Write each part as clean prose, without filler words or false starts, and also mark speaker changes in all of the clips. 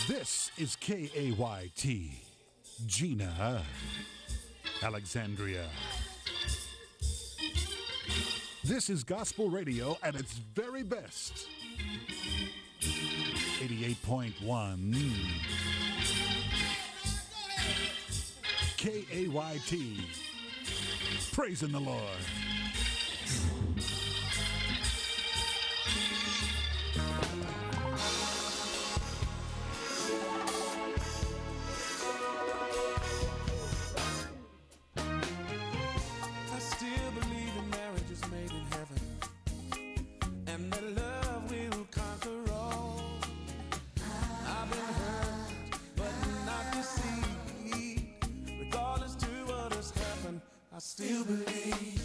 Speaker 1: This is KAYT, Gina, Alexandria. This is gospel radio at its very best. 88.1 KAYT. Praising the Lord.
Speaker 2: I still believe in marriages made in heaven, and that love will conquer all. I've been hurt, but not deceived. Regardless to what has happened, I still believe.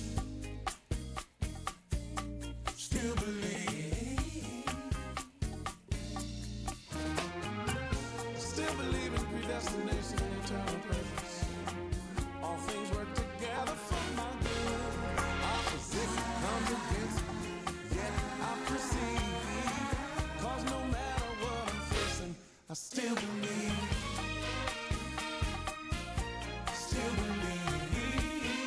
Speaker 2: Still believe. Still believe in predestination and eternal purpose. All things work together for my good. Opposition comes against me, yet I proceed. 'Cause no matter what I'm facing, I still believe. Still believe.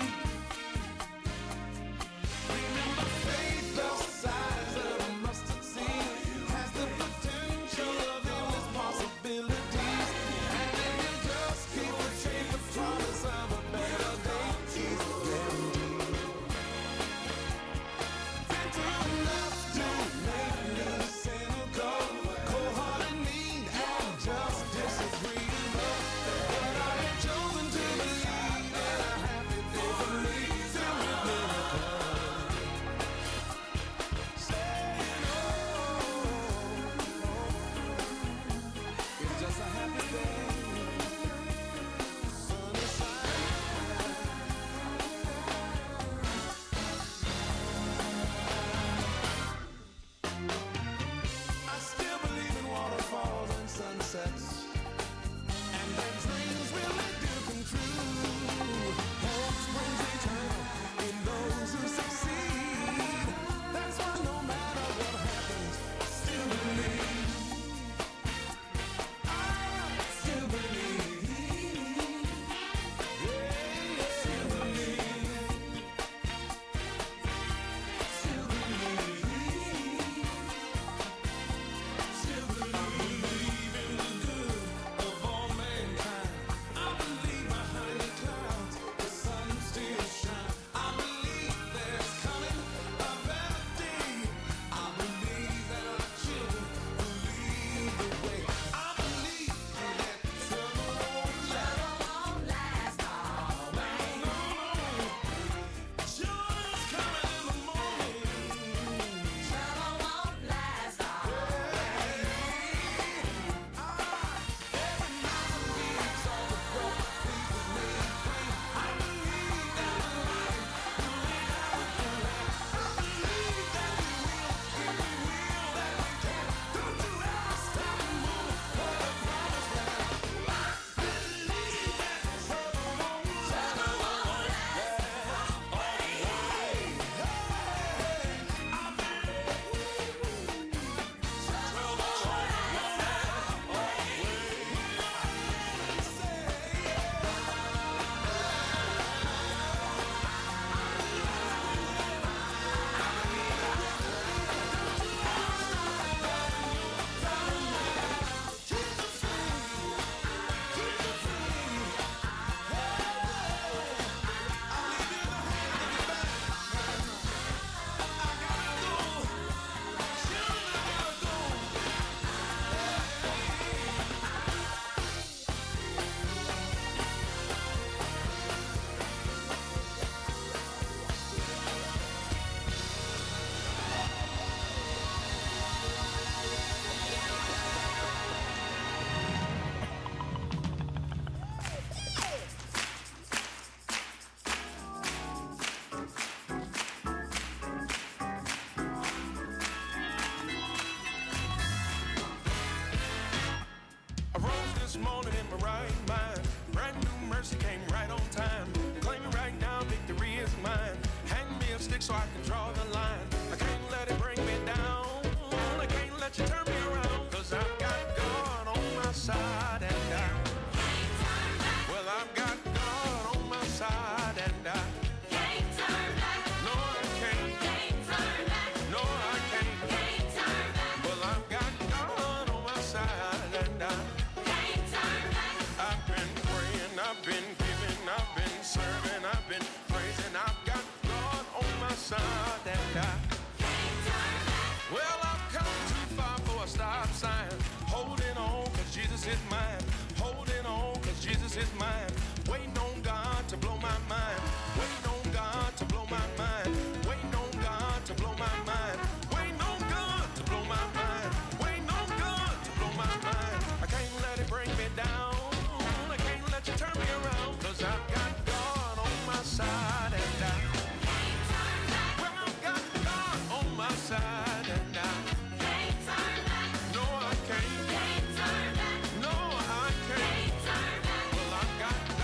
Speaker 2: Remember, faith the size of a mustard seed has the potential of endless possibilities. And if you just keep the faith, the promise of a better day is guaranteed. Been through enough to make me cynical, cold-hearted, mean, and just disagreeable. But I have chosen to believe that a happy day for me filled with miracles. Saying, oh, it's just a happy day. Sun is shining. I still believe in waterfalls and sunsets, and that dreams really do come true. Hope springs eternal in those who succeed. That's why no matter what happens, I still believe. I still believe. Yeah, still believe. Still believe. Still believe in the good of all mankind. I believe behind the clouds the sun still shines. I believe there's coming a better day. I believe that our children will lead the way. I believe that trouble won't last always. No, joy's coming in the morning. Trouble won't last always. Every mountain peaks, all the broken pieces made clean. I believe that the light will lead our path. I believe that we will, that we can. Don't you ever stop moving for the promised land. I believe that trouble won't last always. I rose this morning in my right mind. Brand new mercy came right on time. Claiming right now victory is mine. Hand me a stick so I can draw the line. I can't let it bring me down. I can't let you turn me around. 'Cause I've got God on my side. side and I can't turn back. Well, I've come too far for a stop sign. Holding on, cause Jesus is mine. Holding on, cause Jesus is mine. Waiting on God to blow my mind. Waiting on God to blow my mind. Waiting on God to blow my mind. Waiting on God to blow my mind. Waiting on God to blow my mind. I can't let it bring me down. I can't let you turn me around. Cause I've got God on my side and I can't turn back. Well, I've got God on my side and I can't turn back. No, I can't. Can't turn back. No, I can't. Can't turn back. Well, I've got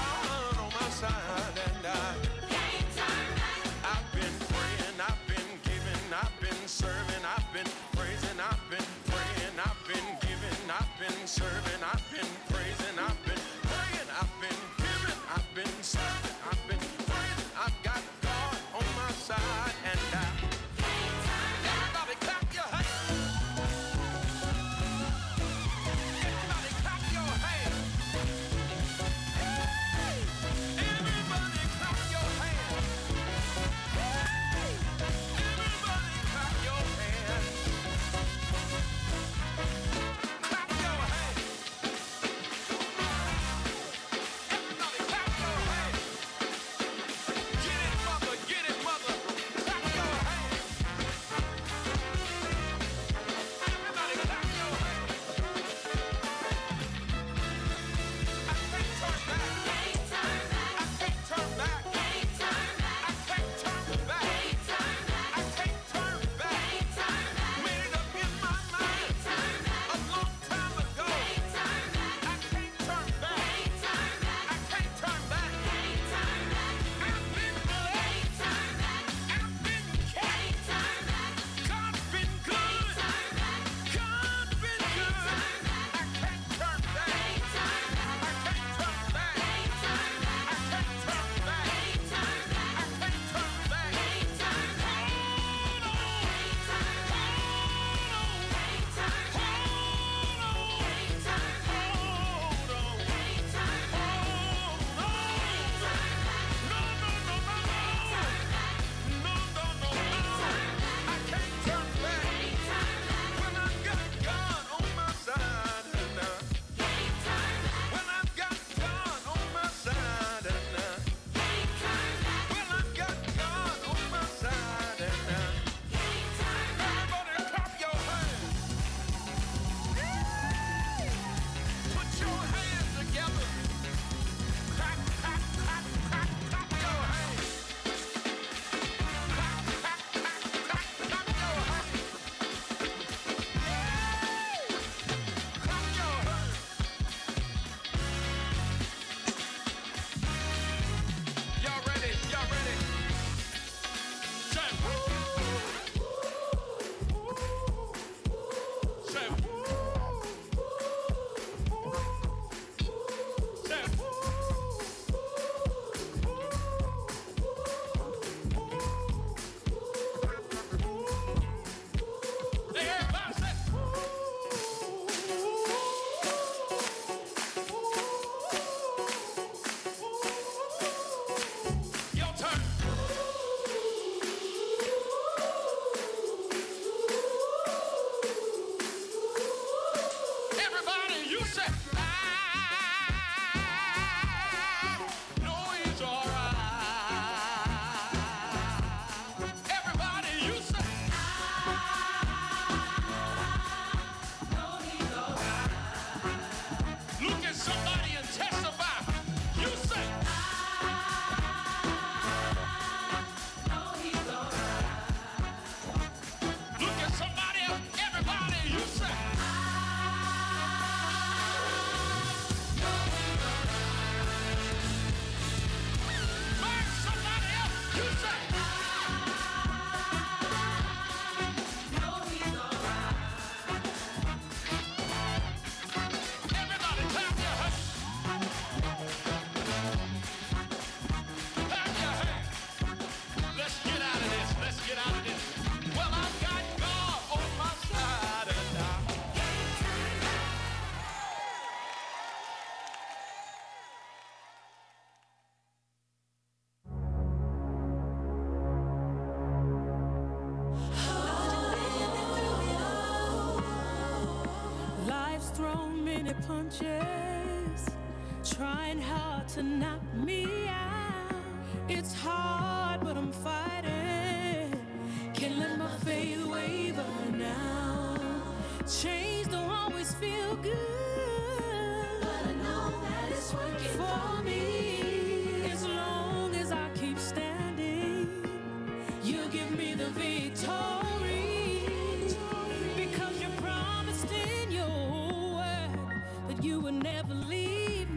Speaker 3: punches, trying hard to knock me out. It's hard, but I'm fighting. Can't let my faith waver now. Change don't always feel good, but I know that it's working for me. As long as I keep standing, you give me the victory. Because you promised in your word that you would never leave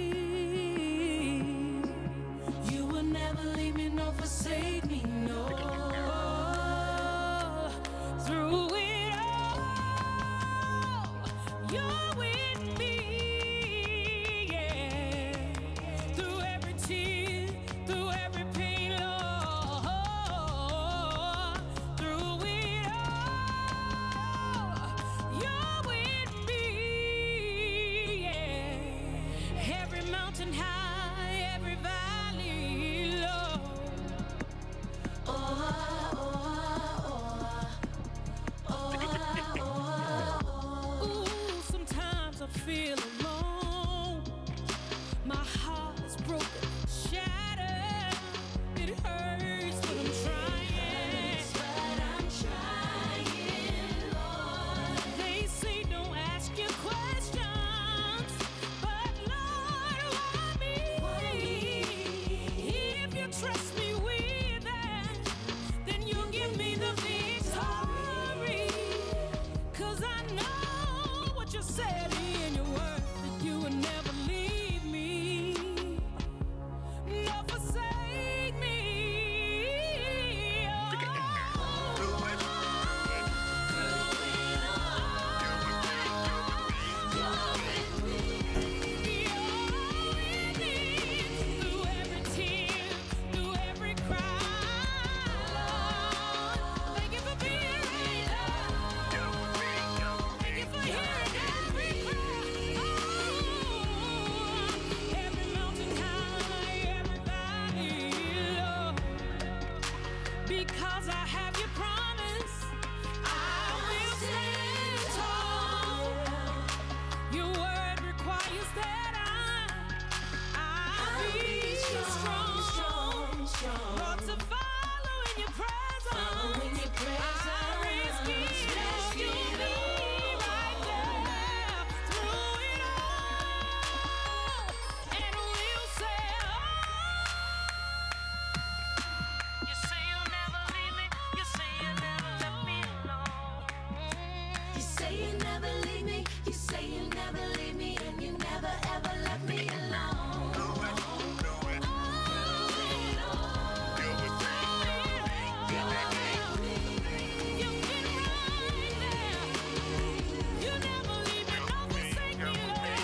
Speaker 3: me. You will never leave me nor forsake me, no. Through it all, you're with me, yeah. Through every tear, through every pain, Lord. Through it all, you're with me, yeah. Every mountain high, every valley low. Ooh, sometimes I feel alone. My heart is broken, shattered. It hurts, but I'm trying. Lord. They say don't ask your questions, but Lord, why me? If you trust me with that, then you give me the victory. 'Cause I know what you said in your word, that you would never leave me, nor forsake me. Through every tear, through every cry, Lord. Thank you for being right there. Thank you for hearing every cry. Every mountain high, every valley low. Because I have your promise, I will stand tall. Your word requires that I be strong. Lord, to follow in your presence. I risk it. You'll be right there through it all. And we'll say, you say you'll never leave me. You say you'll never let me alone.
Speaker 4: You say you never leave me, you say you never leave me, and you never ever let me alone.
Speaker 3: You've been right there. You never leave me, nor forsake me, Lord.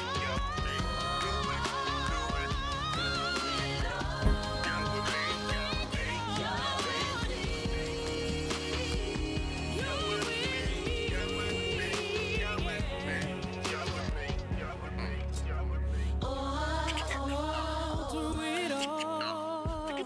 Speaker 3: Through it all,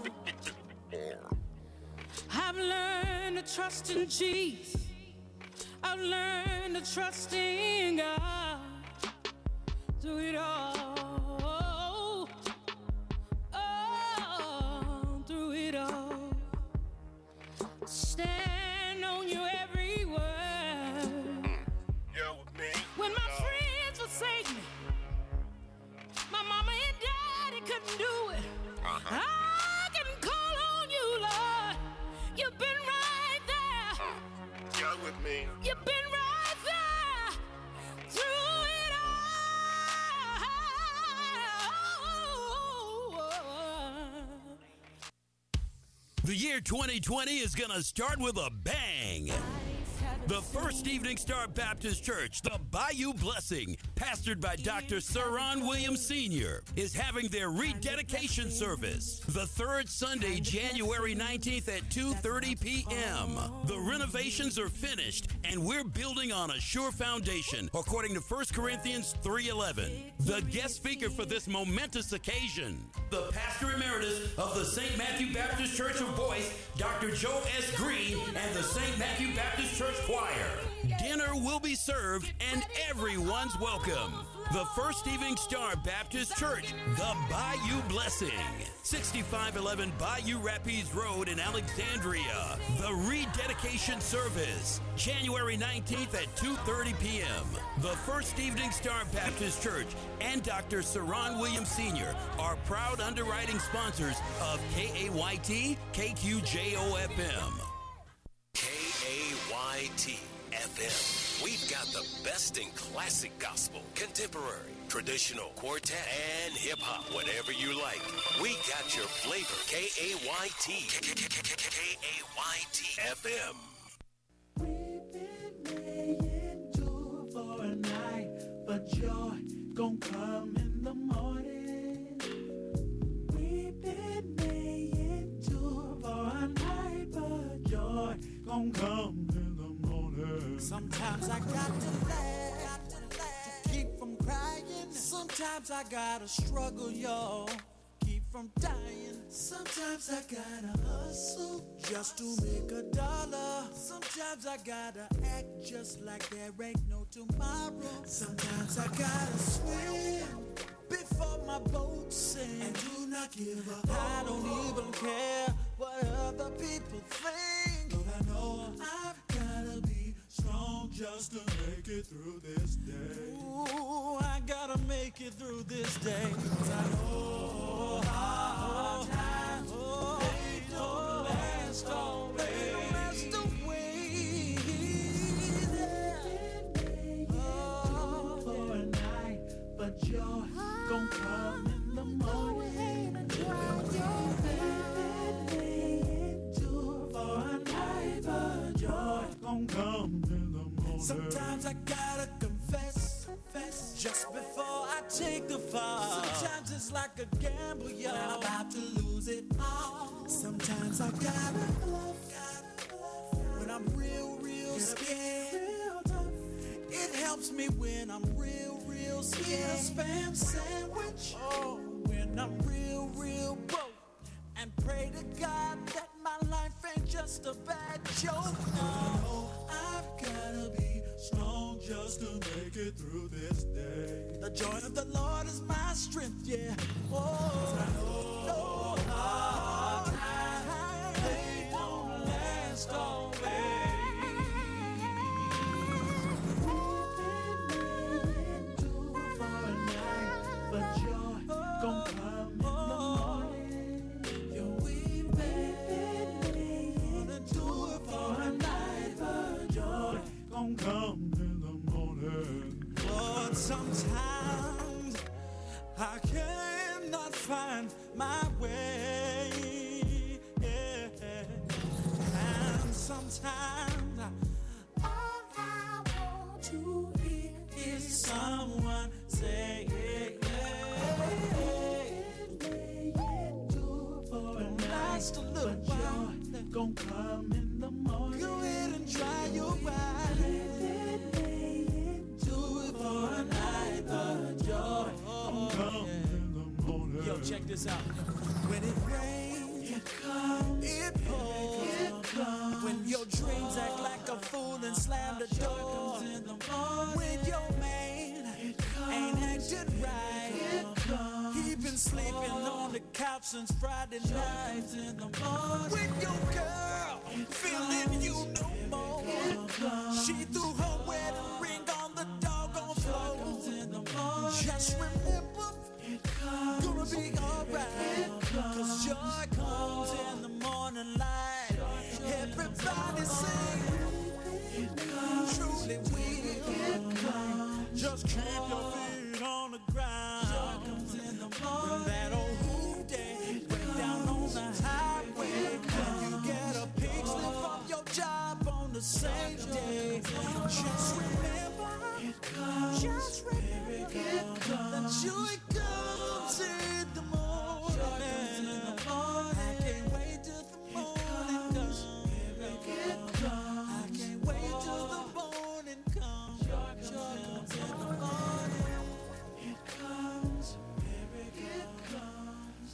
Speaker 3: I've learned to trust in Jesus. I've learned to trust in God. Through it all, through it all, stand on your every word. When my friends forsake me, my mama and daddy couldn't do it. I can call on you, Lord. You've been right there. You've been right there through it all.
Speaker 5: The year 2020 is going to start with a bang. The First Evening Star Baptist Church, the Bayou Blessing, pastored by Dr. Saron Williams Sr., is having their rededication service the third Sunday, January 19th at 2:30 p.m. The renovations are finished, and we're building on a sure foundation, according to 1 Corinthians 3:11. The guest speaker for this momentous occasion, the pastor emeritus of the St. Matthew Baptist Church of Boyce, Dr. Joe S. Green, and the St. Matthew Baptist Church Choir. Dinner will be served, and everyone's welcome. The First Evening Star Baptist Church, the Bayou Blessing, 6511 Bayou Rapids Road in Alexandria. The rededication service, January 19th at 2:30 p.m. The First Evening Star Baptist Church and Dr. Saran Williams Sr. are proud underwriting sponsors of KAYT KQJO-FM.
Speaker 6: KAYT FM. We've got the best in classic gospel, contemporary, traditional, quartet, and hip-hop, whatever you like. We got your flavor. KAYT. KAYT FM.
Speaker 2: We've been laying to for a night, but joy gon' come in the morning. We've been laying to for a night, but joy gon' come in the morning. Sometimes I got to laugh to keep from crying. Sometimes I gotta struggle, y'all, keep from dying. Sometimes I gotta hustle just to make a dollar. Sometimes I gotta act just like there ain't no tomorrow. Sometimes I gotta swim before my boat sinks and do not give up. I don't even care what other people think, but I know I've gotta be strong just to make it through this day. Ooh, I gotta make it through this day. 'Cause I know hard times, they don't last always. They don't last always. Oh, for a night, but joy gon' come in the morning. For a night, but joy gon' come in the morning. Sometimes I gotta confess just before I take the fall. Sometimes it's like a gamble, y'all, when I'm about to lose it all. Sometimes I gotta bluff when I'm real scared. It helps me when I'm real scared. Spam sandwich, oh, when I'm real broke. And pray to God that my life ain't just a bad joke. No, I've gotta be strong just to make it through this day. The joy of the Lord is my strength, yeah. Oh, I know no hard times, they don't last always. For a night, but joy gon' come in the morning. We've been to it for a night, but joy gon' come in the morning. But sometimes I cannot find my way, yeah. And sometimes all I want to hear is someone say, just a little while, gon' come in the morning. Go ahead and dry your eyes. Do it for a night, but joy gon' come in the morning. Yo, check this out. When it rains, it comes, it pours, it comes. When your dreams act like a fool and slam the door. In the morning. When your man ain't acting right, it comes. He been sleeping on the couch since Friday night. In the morning. When your girl feeling you no more, she threw her wedding ring on the doggone floor. Just remember, gonna be alright. 'Cause joy comes in the morning light. Everybody sing, truly will. Just keep your feet on the ground. When that old who day went down on the highway, when you get a pink slip from your job on the same day, just remember that joy comes in the morning. I can't wait till the morning comes. I can't wait till the morning comes. Joy comes in the morning. It comes, it comes.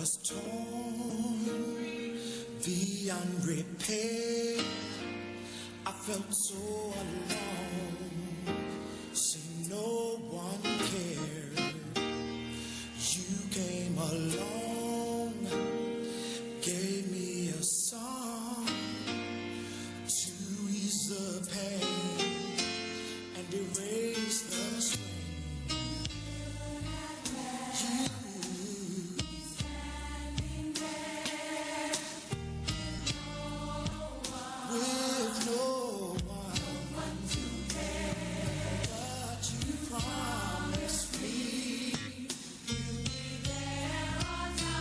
Speaker 7: was torn, beyond repair. I felt so alone, see no one cared. You came along, gave me a song to ease the pain and erase the strain. With no one to care, but you promised me you'll be there on time.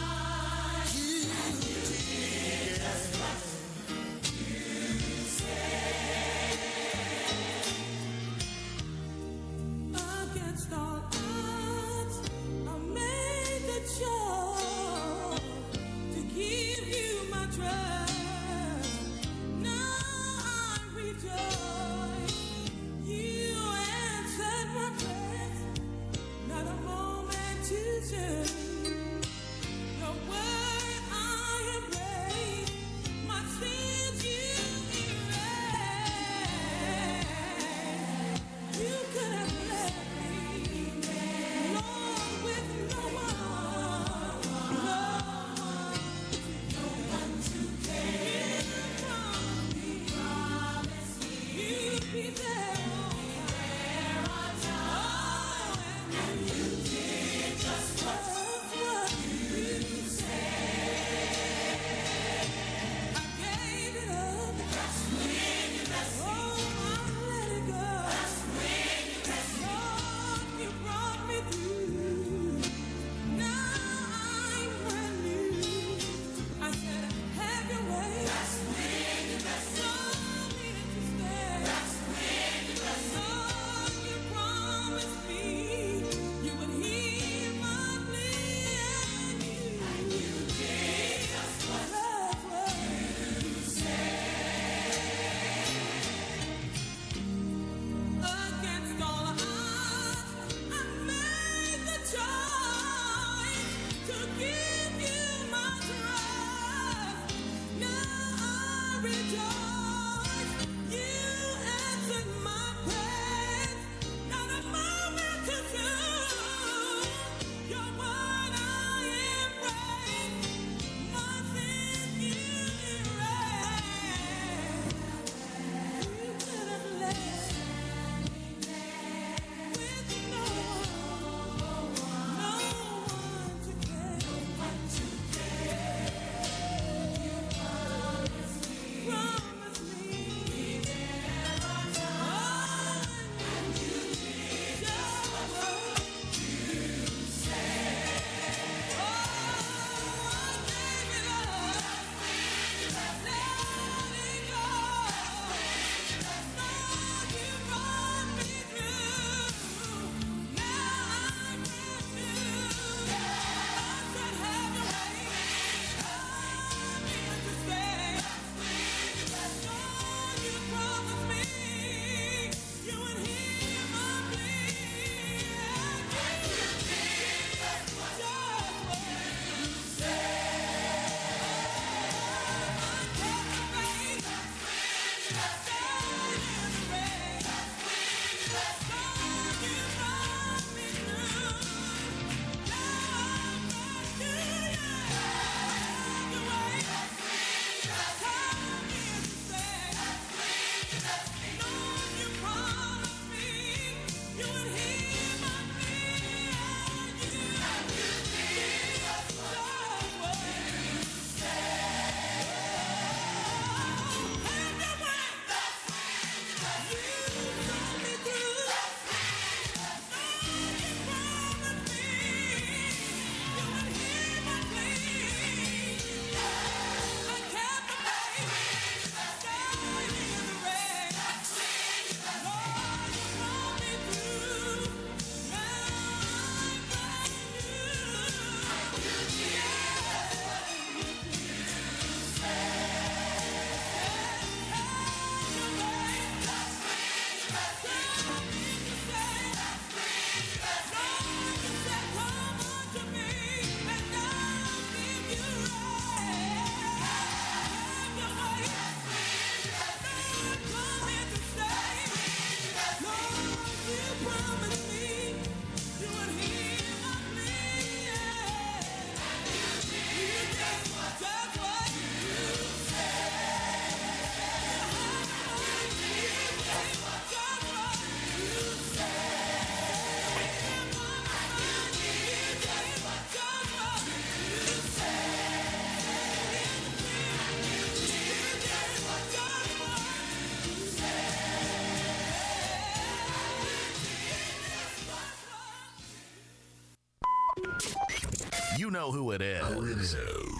Speaker 8: You know who it is.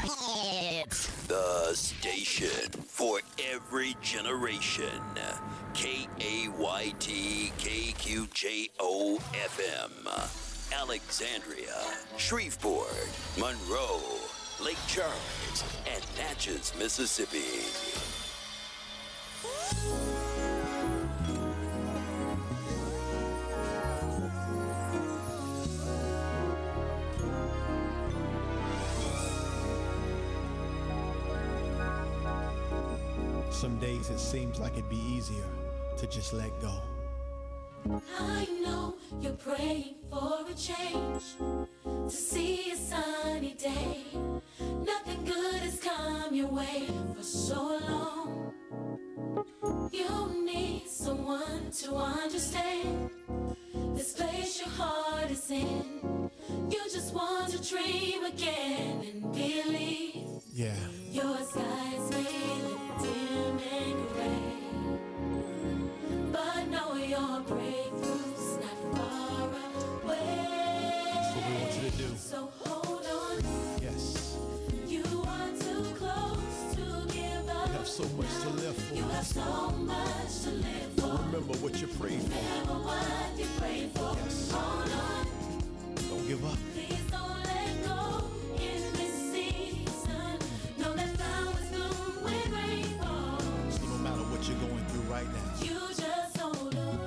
Speaker 5: The station for every generation. KAYT KQJO FM. Alexandria, Shreveport, Monroe, Lake Charles, and Natchez, Mississippi.
Speaker 9: Some days it seems like it'd be easier to just let go.
Speaker 4: I know you're praying for a change, to see a sunny day. Nothing good has come your way for so long. You need someone to understand this place your heart is in. You just want to dream again and believe.
Speaker 9: Yeah.
Speaker 4: Your skies may look dim and gray, but know your breakthrough's not far away.
Speaker 9: That's what we want you to do.
Speaker 4: So hold on.
Speaker 9: Yes.
Speaker 4: You are too close to give up.
Speaker 9: You have so much to live for.
Speaker 4: You have so much to live for.
Speaker 9: Remember what you prayed for.
Speaker 4: Remember what you prayed for.
Speaker 9: Yes.
Speaker 4: Hold on.
Speaker 9: Don't give up.
Speaker 4: Please don't let go in this season. Know that flowers bloom when rain falls.
Speaker 9: So no matter what you're going through right now,
Speaker 4: You just hold on.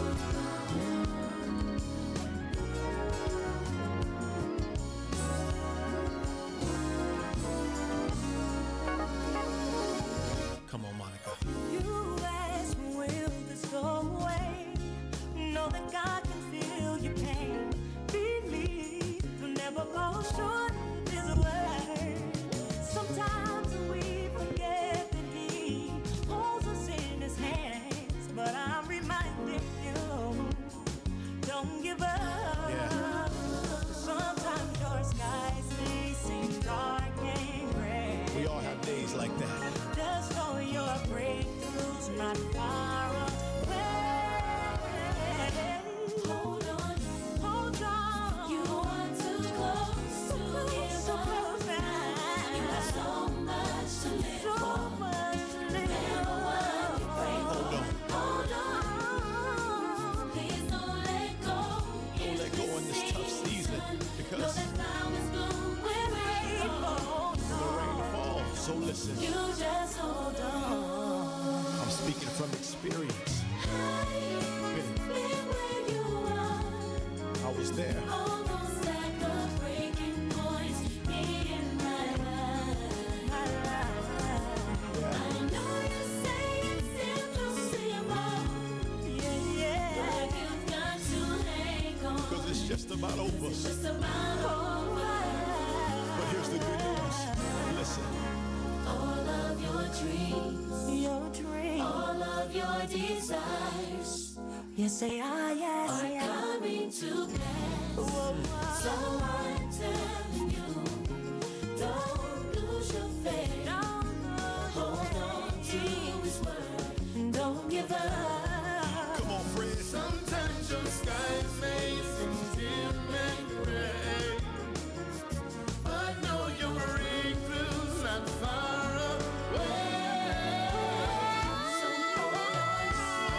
Speaker 9: come on, Monica.
Speaker 3: You ask, will this go away? Know that God can feel your pain. Believe you'll never fall short of His word. Sometimes we forget that He holds us in His hands, but I'm reminding you, don't give up.
Speaker 9: Yeah.
Speaker 3: Sometimes your skies may seem dark and gray.
Speaker 9: We all have days like that.
Speaker 3: Just know your breakthrough's not far away.
Speaker 4: Hold on.
Speaker 3: Hold on.
Speaker 4: You are too close to give up. You have so much to live for. Remember what you prayed for. Hold on. Please don't let go.
Speaker 9: Don't let go in this tough season
Speaker 4: Know
Speaker 9: because
Speaker 4: that flowers bloom when rain falls.
Speaker 9: the rain falls. So listen,
Speaker 4: You just hold on.
Speaker 9: I'm speaking from experience.
Speaker 4: I've been where you are.
Speaker 9: I was there.
Speaker 4: Almost at the breaking point in my life. I know you say it's impossible, but you've got to hang on.
Speaker 9: Because it's just about over.
Speaker 4: It's just about over.
Speaker 9: But here's the good news. Listen,
Speaker 4: All of your dreams, all of your desires
Speaker 3: Yes, they are, yes,
Speaker 4: are
Speaker 3: they are.
Speaker 4: coming to pass. So I'm telling you, don't lose your faith. Hold on to His word. Don't give up.
Speaker 9: come on, Fred.
Speaker 7: Sometimes your skies may seem dim and gray, but know your breakthrough's not far away.
Speaker 4: So hold on.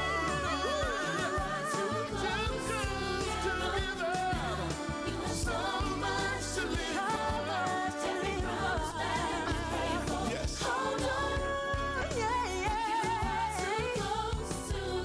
Speaker 7: Too close to give up.
Speaker 4: You have so much
Speaker 7: To live for.
Speaker 4: every promise that you pray for.
Speaker 9: Yes.
Speaker 4: Hold on. You are too close to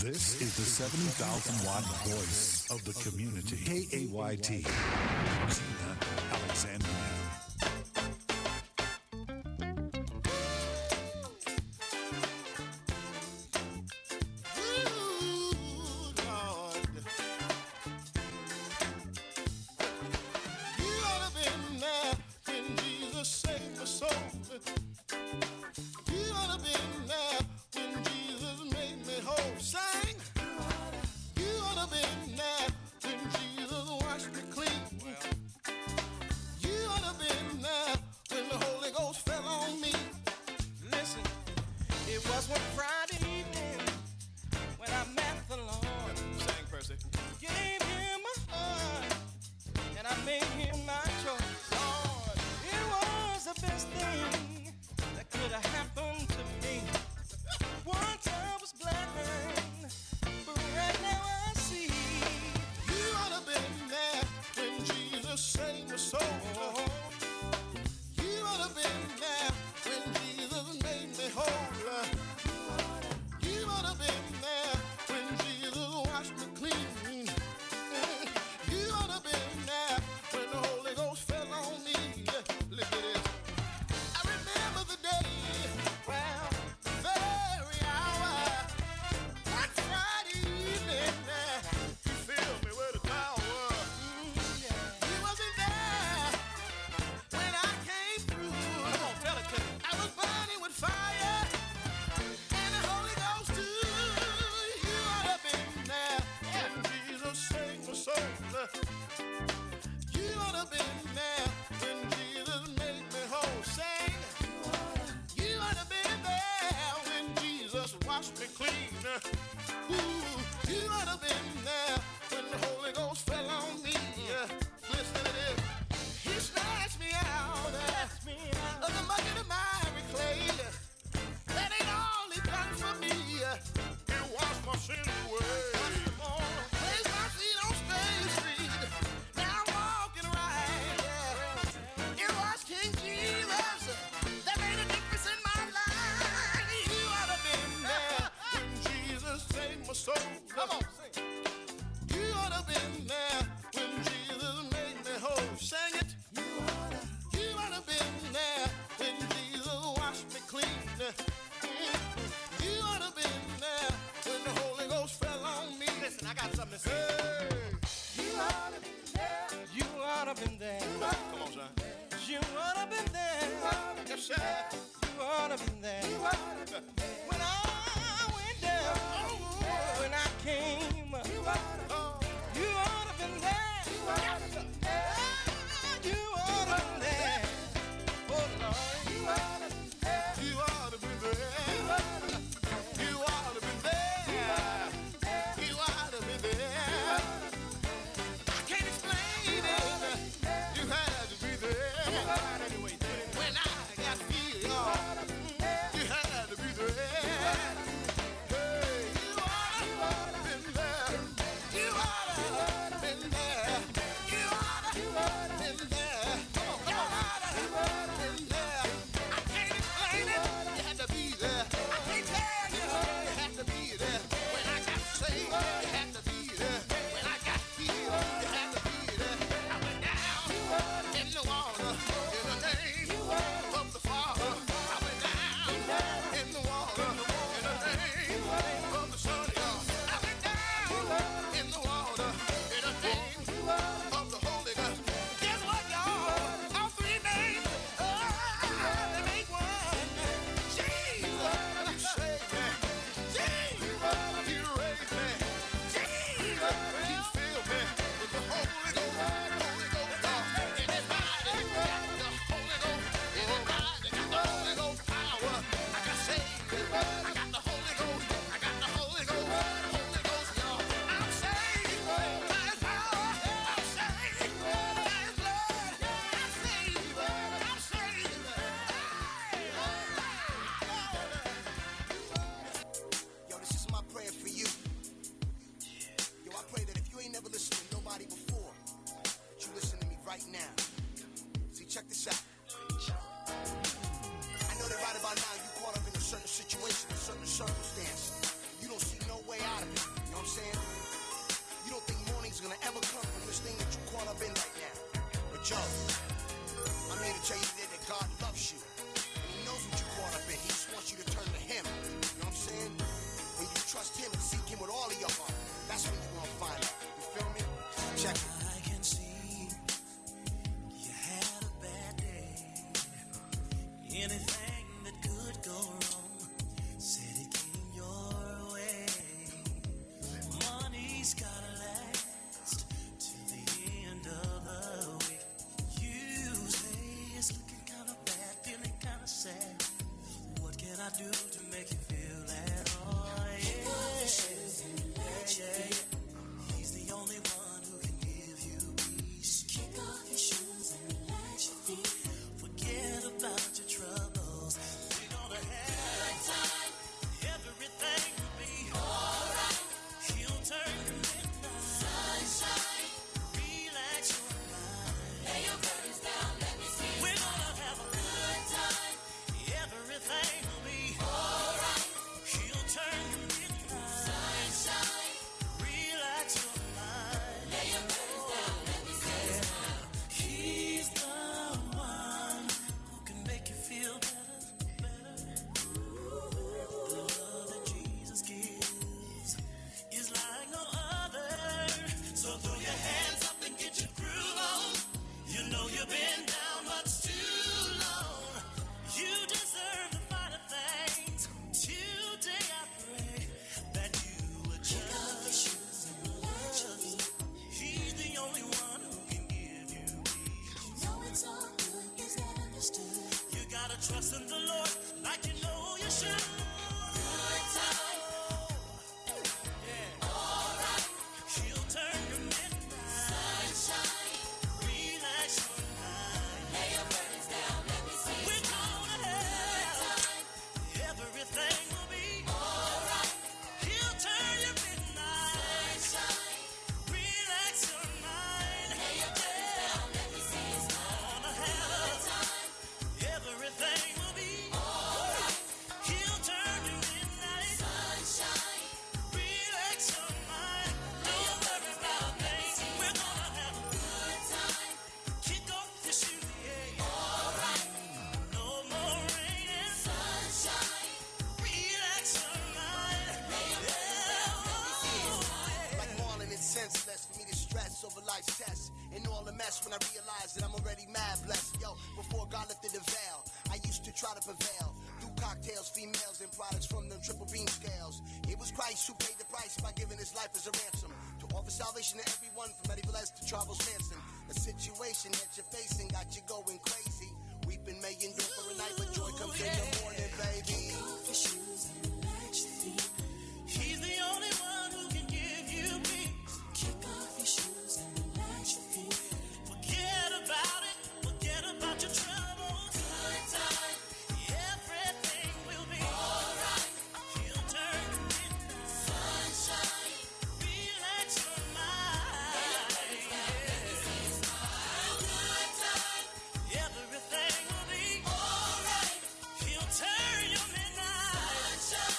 Speaker 1: This is the 70,000 watt voice of the community. KAYT. Gina Alexandria.
Speaker 8: Yo, I'm here to tell you today that God loves you. And he knows what you're caught up in. He just wants you to turn to him. You know what I'm saying? When you trust him and seek him with all of your heart, that's when you're gonna find it. You feel me? Check it.
Speaker 2: I can see you had a bad day. Anything that could go wrong, said it came your way. Money's gotta last till the end of the week. You say it's looking kinda bad, feeling kinda sad. What can I do to make you feel at all? Yeah. He's the only one who can give you peace. Kick off your shoes and relax your feet. Forget about your troubles. We're gonna have a good time. Everything will be alright. He'll turn your midnight sunshine. Relax your mind. Lay your burdens down, let me see. We're gonna have a good time. Everything will be alright. He'll turn your midnight sunshine. Relax your mind. Lay your burdens down, let me see. He's the one who can make you feel better. The love that Jesus gives is like no other. So throw your hands up and get your groove on. You know you've been down much too long. You deserve the finer things. Today I pray that you would just kick off your shoes and relax your feet. He's the only one who can give you peace. You know it's all good, is that understood? You gotta trust in the Lord like you know you should. Good time. Yeah. Alright. He'll turn your midnight sunshine. Relax your mind. Lay your burdens down, let me see. We're gonna have time. Everything will be alright. He'll turn your midnight sunshine. Relax your mind. Lay your burdens down, let me see. It's gonna have time. Everything will be alright. He'll turn your midnight sunshine. Relax your mind. Don't worry about things. We're gonna have a good time. Kick off your shoes, yeah. Alright. No more rain and sunshine. Relax your mind.
Speaker 8: Like Marlon, it's senseless for me to stress over life's tests and all the mess when I realize that I'm already mad blessed. Yo, before God lifted the veil, I used to try to prevail through cocktails, females, and products from the triple beam scales. It was Christ who paid the price by giving his life as a ransom to offer salvation to everyone from Eddie Velez to Charles Manson. The situation that you're facing got you going crazy. Weeping may endure for a night, but joy comes in the morning, baby.
Speaker 2: Kick off your shoes and relax your feet. He's the only one who can give you peace. Kick off your shoes and relax your feet. Forget about it. Forget about your troubles. Good time. Everything will be alright. He'll turn your midnight sunshine. Relax your mind. Good time. Everything will be alright. He'll turn your midnight sunshine.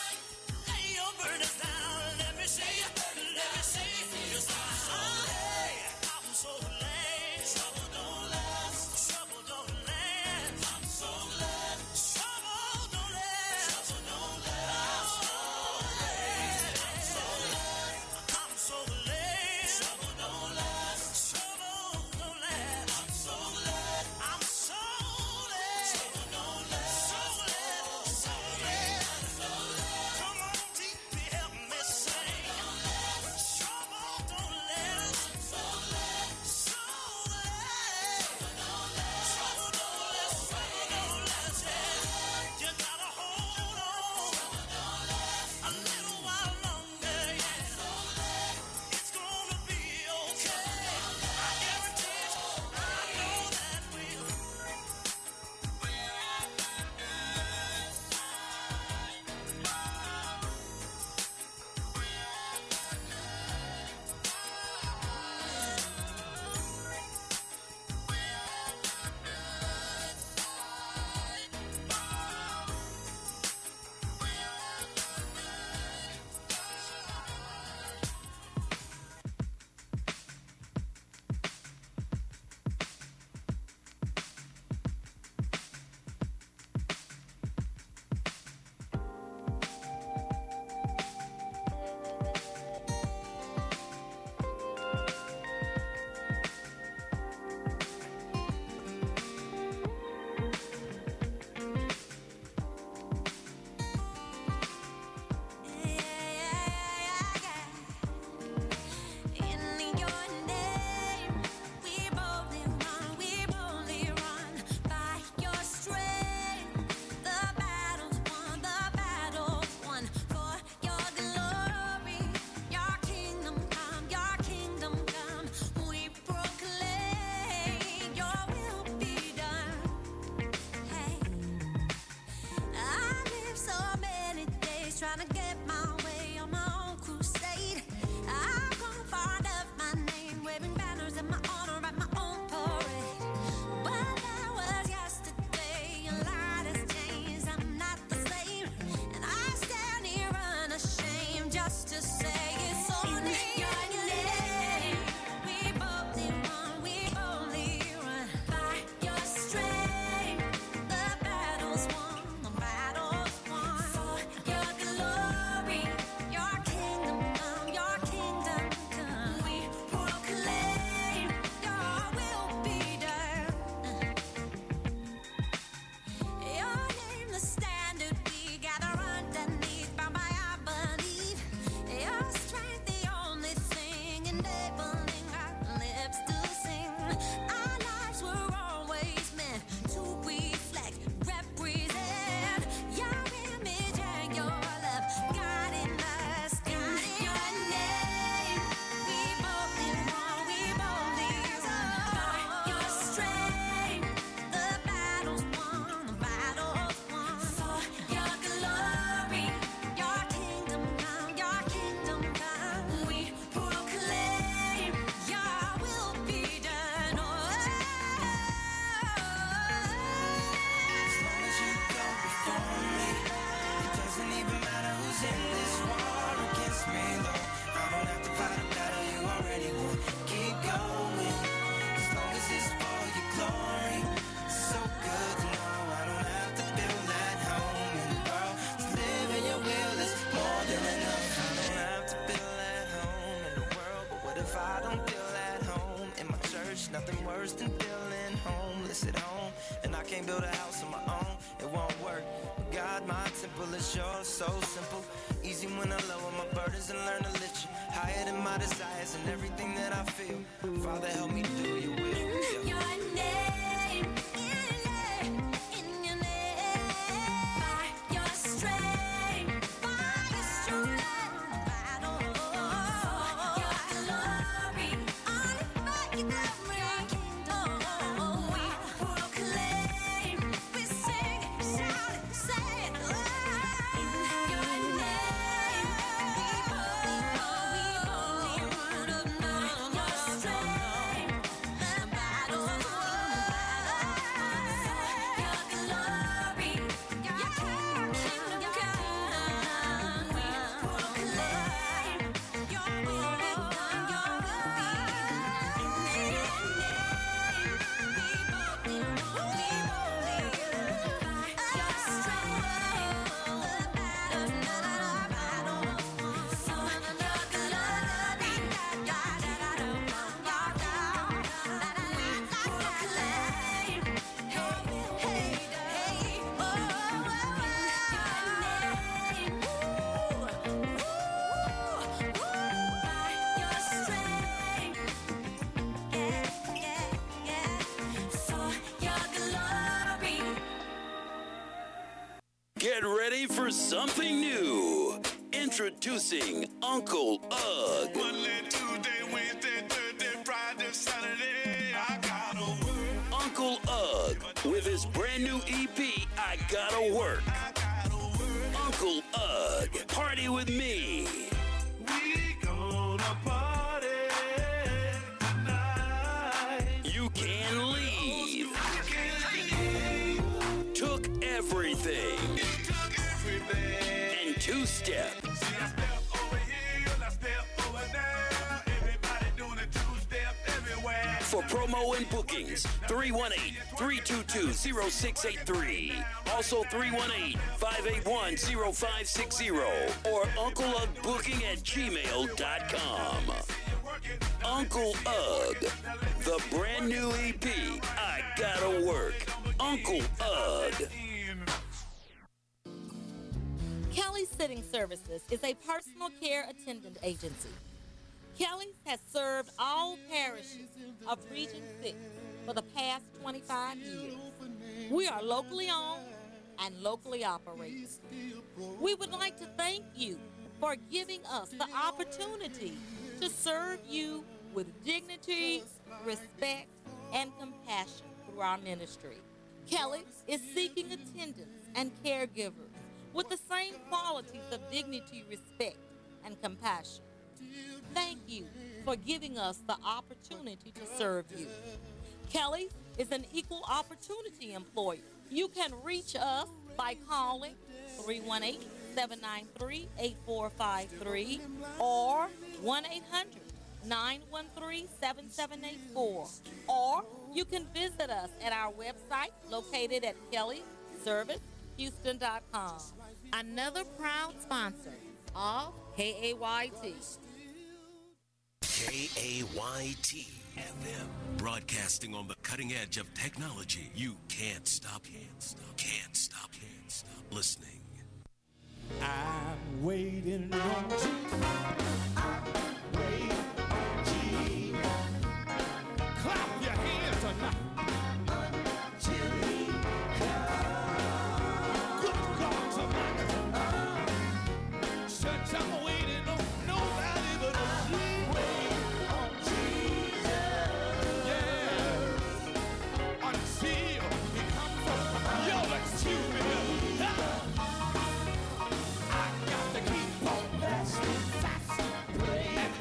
Speaker 10: nothing worse than feeling homeless at home. And I can't build a house of my own, it won't work. But God, my temple is yours, so simple. Easy when I lower my burdens and learn to lift you higher than my desires and everything that I feel. Father, help me do your will. Yeah.
Speaker 4: Your name, in your name, by your strength, by your strength, battle. Your glory, only by your glory. Your kingdom, we proclaim, we sing, shout, say it loud. In your name, we boldly root of your strength, the battle. Your glory, your kingdom come, we proclaim, your will be done, your will be done. In your name, we boldly root, we boldly root by your strength, the battle. So your glory, we proclaim, hey, hey, hey, oh, in your name, by your strength, yeah, yeah, yeah. So your glory.
Speaker 5: Get ready for something new. Introducing Uncle Ugg.
Speaker 2: Monday, Tuesday, Wednesday, Thursday, Friday, Saturday, I gotta work.
Speaker 5: Uncle Ugg with his brand new EP, I Gotta Work. Uncle Ugg, party with me.
Speaker 2: We gonna party tonight.
Speaker 5: You can leave. Took everything.
Speaker 2: Took everything.
Speaker 5: And two-step.
Speaker 2: See, I step over here, I step over there. Everybody doing a two-step everywhere.
Speaker 5: For promo and bookings, 318-322-0683. Also 318-581-0560 or uncleuggbooking@gmail.com. Uncle Ugg, the brand new EP, I Gotta Work. Uncle Ugg.
Speaker 11: Kelly's Sitting Services is a personal care attendant agency. Kelly's has served all parishes of Region 6 for the past 25 years. We are locally owned and locally operated. We would like to thank you for giving us the opportunity to serve you with dignity, respect, and compassion through our ministry. Kelly's is seeking attendants and caregivers with the same qualities of dignity, respect, and compassion. Thank you for giving us the opportunity to serve you. Kelly's is an equal opportunity employer. You can reach us by calling 318-793-8453 or 1-800-913-7784. Or you can visit us at our website located at kellyservicehouston.com. Another proud sponsor of KAYT.
Speaker 6: KAYT FM, broadcasting on the cutting edge of technology. You can't stop listening.
Speaker 7: I'm waiting on Jesus. I'm waiting on Jesus. Clap your hands tonight. Until he comes. Good God, somebody. Church, I'm waiting on nobody but on Jesus. Waiting on Jesus. Yeah. Until he comes from. Yo, excuse me. I got to keep on fasting, and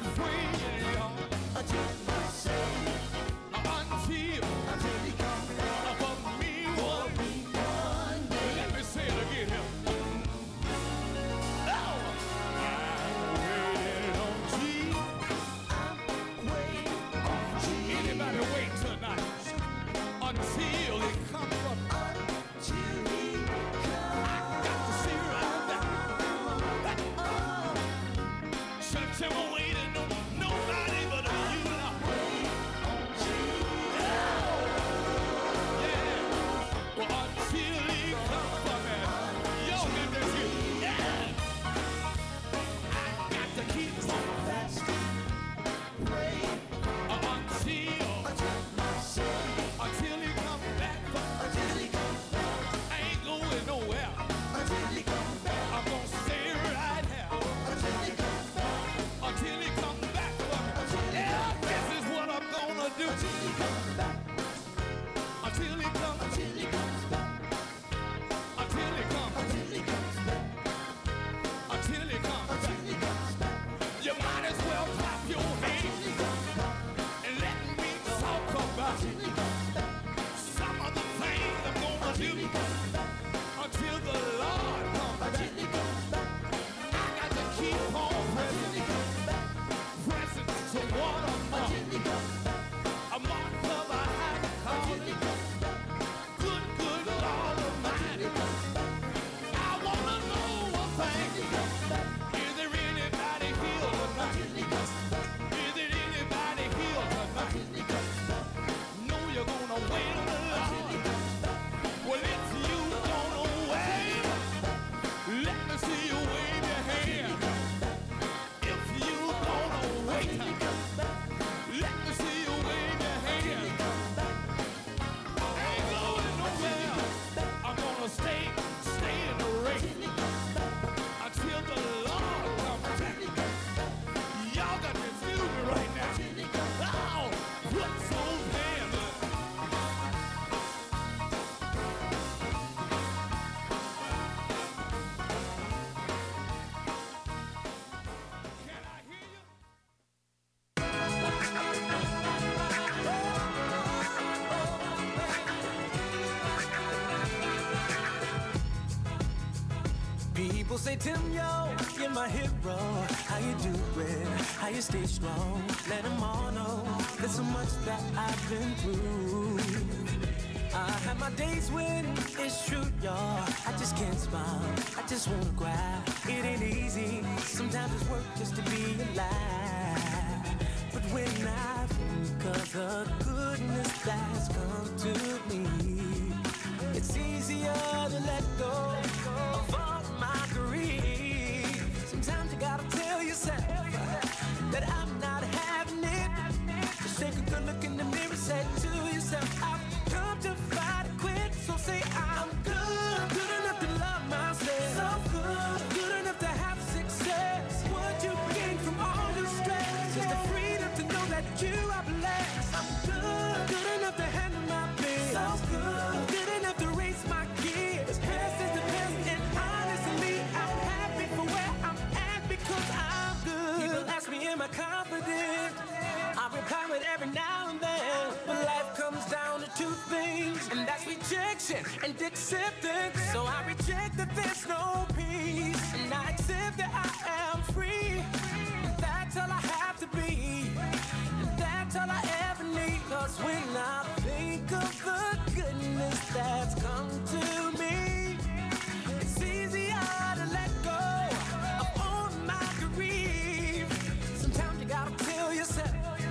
Speaker 7: Some of the things I'm gonna do until the Lord comes back. I got to keep on pressing to one a mark of a high calling. Good Lord Almighty. I wanna know one thing. Is there anybody here tonight? Is there anybody here tonight? Know you're gonna wait on the Lord. Well, if you gonna wait, let me see you wave your hand. If you gonna wait, let me see you wave your hand. I ain't going nowhere. I'm gonna stay in the race until the Lord comes back. Y'all got to excuse me right now. Oh, put those hands up. Can I hear you?
Speaker 10: People say, Tim, yo, you're my hero. How you doing? How you stay strong? Let them all know there's so much that I've been through. I have my days when it's true, y'all. I just can't smile. I just wanna cry. It ain't easy. Sometimes it's work just to be alive. But when I think of the goodness that's come to me, it's easier to let go of all my grief. Sometimes you gotta tell yourself that I'm not having it. Just take a good look in the mirror, say to yourself, I've come to fight and quit. So say I'm good enough to love myself, so good enough to have success. What you gain from all the stress is the freedom to know that you are blessed. I'm good enough to handle my bills, so good enough to raise my kids. Past is the past, and honestly, I'm happy for where I'm at because I'm good. People ask me, am I confident? I reply with every now and then, but life comes down to two things, and that's rejection and acceptance. So I reject that there's no peace, and I accept that I am free. And that's all I have to be, and that's all I ever need. Cause when I think of the goodness that's come to me, it's easier to let go of all my grief. Sometimes you gotta tell yourself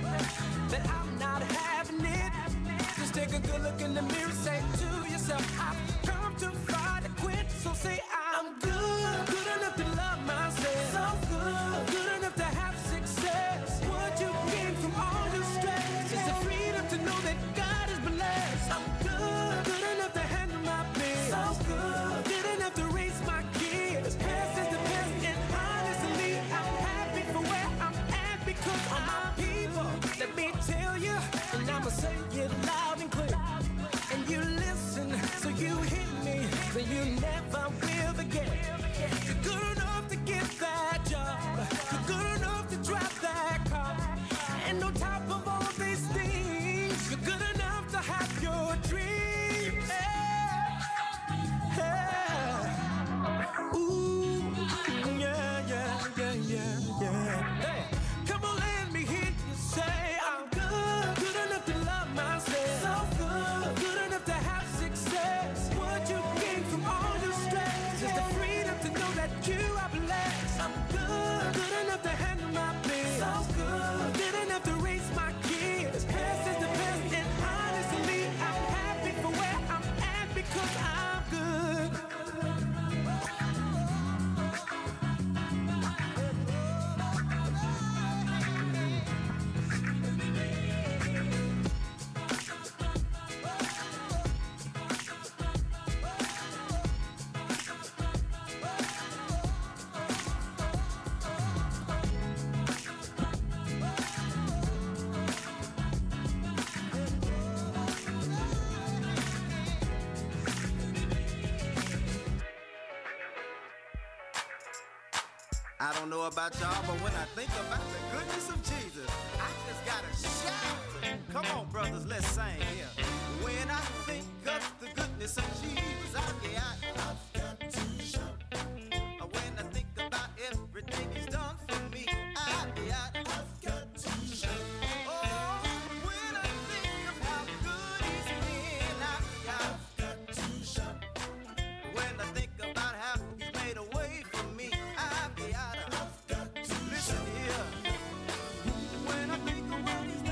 Speaker 10: that I'm not having it. Just take a good look in the mirror, say to yourself, I've come to fight and quit. So say I'm good enough to love myself, so good enough to have success. What you gain from all the stress is the freedom to know that God is blessed. I'm good enough to handle my bills, so good enough to raise my kids. Past is the past, and honestly, I'm happy for where I'm at because all my people. Let me tell you, and I'ma say it loud and clear, and you listen so you hear me, so you never will forget. You're good enough to get that job, you're good enough to drive that car, and on top of all these things, you're good enough to have your dreams. Yeah. Ooh, yeah. Hey, come on, let me hear you say I'm good enough to love myself, so good enough to have success. What you gain from all the stress is the freedom to know that you are blessed. I'm I don't know about y'all, but when I think about the goodness of Jesus, I just gotta shout. Come on, brothers, let's sing here. When I think of the goodness of Jesus, I've got to shout. When I think about everything He's done for me, I've got to shout. Oh, when I think of how good He's been, I've got to shout. When I think about how He's made a way for me, I've got to listen here. When I think of what He's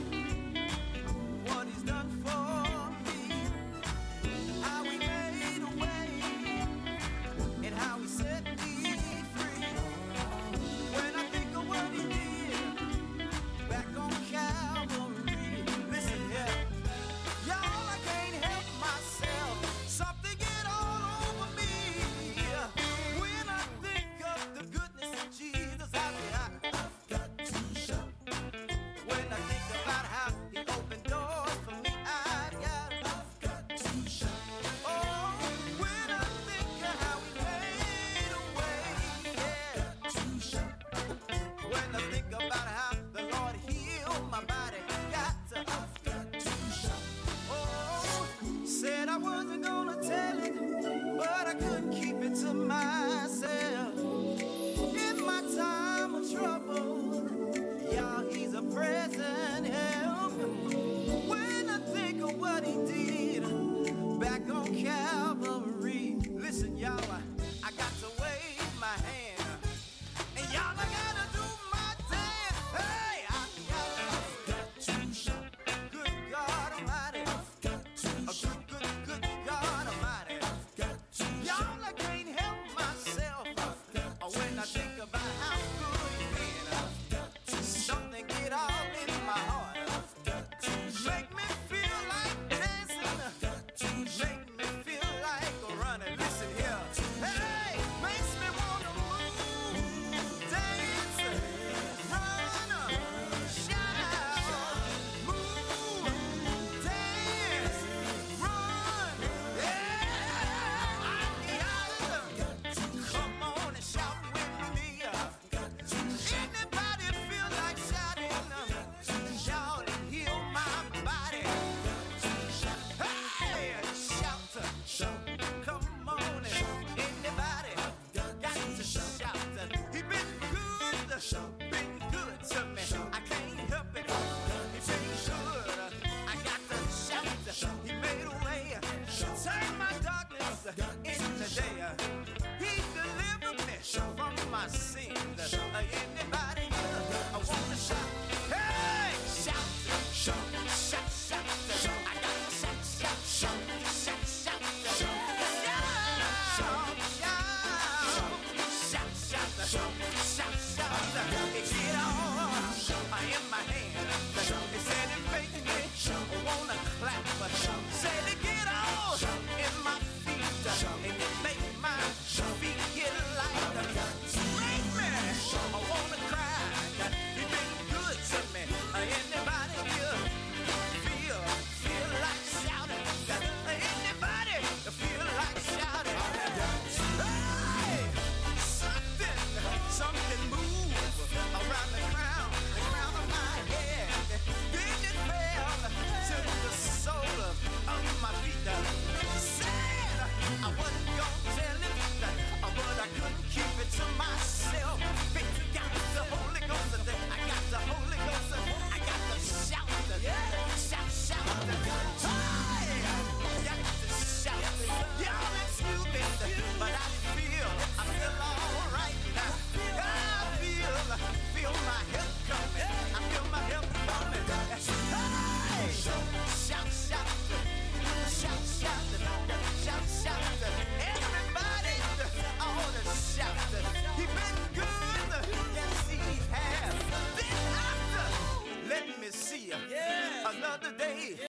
Speaker 10: done for me, how He made a way, and how He set me free. When I think of what He did back on Calvary, listen here, y'all, I can't help myself. Something get all over me. When I think of the goodness of Jesus, I've got to shout. When I think about how He opened doors for me, I've got to shout. Oh, when I think of how He made a way, yeah, to shout. When I think about how the Lord healed my body, I've got to shout. Oh, said I wasn't gonna tell it, but I couldn't keep it to myself. In my time of trouble, y'all, He's a present help. When I think of what He did back on Calvary, listen, y'all, I got to wave my hand, and y'all, I gotta do my dance. Hey, I've got to shout. Good God Almighty, good God Almighty, y'all, I can't help myself. When I think about how good He's been, something get all in my heart. Make me feel like dancing, make me feel like running. Listen here, hey, makes me wanna move, dance, run, shout, move, dance, run, yeah. Come on and shout with me. Anybody feel like shouting? Shout and heal my body. Hey, shout, come on and anybody got to shout. He been good to me. I can't help it. He been good. I got to shout. He made a way. Turn my darkness into day. He delivered me from my sins. Anybody I want to shout. Hey, shout. I got to shout. It get all in my hand. It said it make me wanna clap. Said it get all in my feet, and it make my feet get light. Make me I wanna cry. He been good to me. Anybody here feel like shouting? Anybody feel like shouting? Hey, something move around the crown of my head. Then it fell to the sole of my feet. Said I wasn't gonna tell it, but I couldn't keep it to myself. Got the Holy Ghost, I got the Holy Ghost, I got to shout, shout. Hey, got to shout. Y'all excuse me, but I feel all right now. I feel my help coming. I feel my help coming. Hey, shout. Everybody ought to shout. He been good. Yes, He has. Then after, let me see another day.